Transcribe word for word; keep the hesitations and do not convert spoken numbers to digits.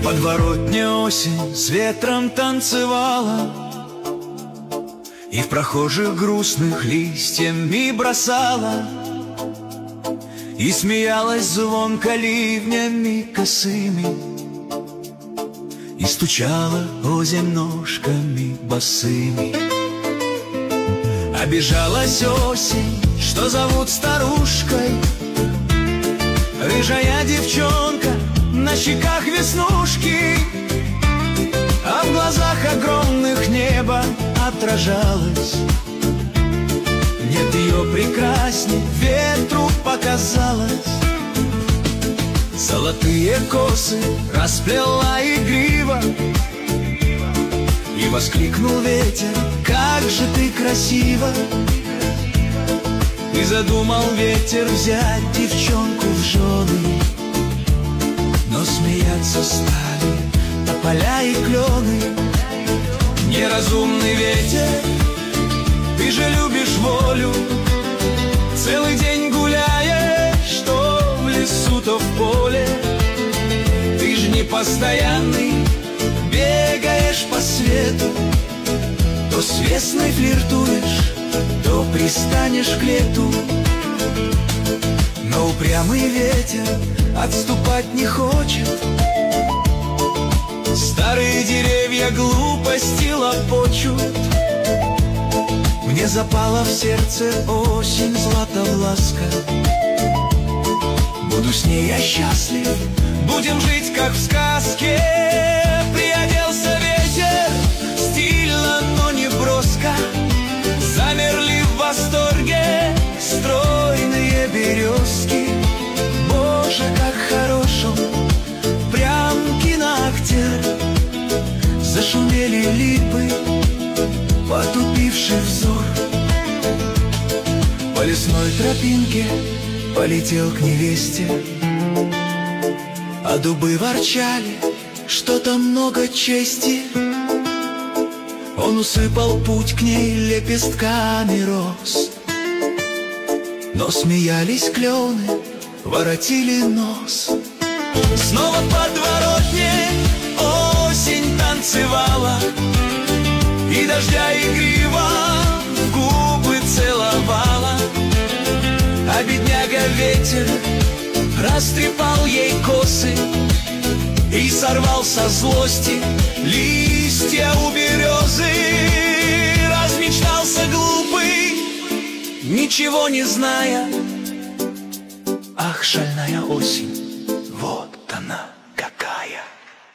подворотне осень с ветром танцевала, и в прохожих грустных листьями бросала, и смеялась звонко ливнями косыми, и стучала озимь ножками босыми. Обижалась осень, что зовут старушкой, рыжая девчонка, на щеках веснушки, а в глазах огромных небо отражалось. Нет ее прекрасней, ветру показалось. Золотые косы расплела игриво, и воскликнул ветер: как же ты красива! И задумал ветер взять девчонку в жены, но смеяться стали тополя и клены. Неразумный ветер, ты же любишь волю, целый день гуляешь, то в лесу, то в поле. Ты же не постоянный, бегаешь по свету, то с весной флиртуешь, то пристанешь к лету. Но упрямый ветер отступать не хочет, старые деревья глупости лопочут. Мне запала в сердце осень златовласка, буду с ней я счастлив, будем жить как в сказке. Приоделся ветер стильно, но не броско, замерли в восторге стройные березки. Боже, как хорош он, прям киноактер. Зашумели липы, потупивший взор. По лесной тропинке полетел к невесте, а дубы ворчали, что-то много чести. Он усыпал путь к ней лепестками роз, но смеялись клены, воротили нос. Снова в подворотне осень танцевала, и дождя игриво в губы целовала. А бедняга ветер растрепал ей косы и сорвал со злости листья у березы. Размечтался глупый, ничего не зная. Ах, шальная осень!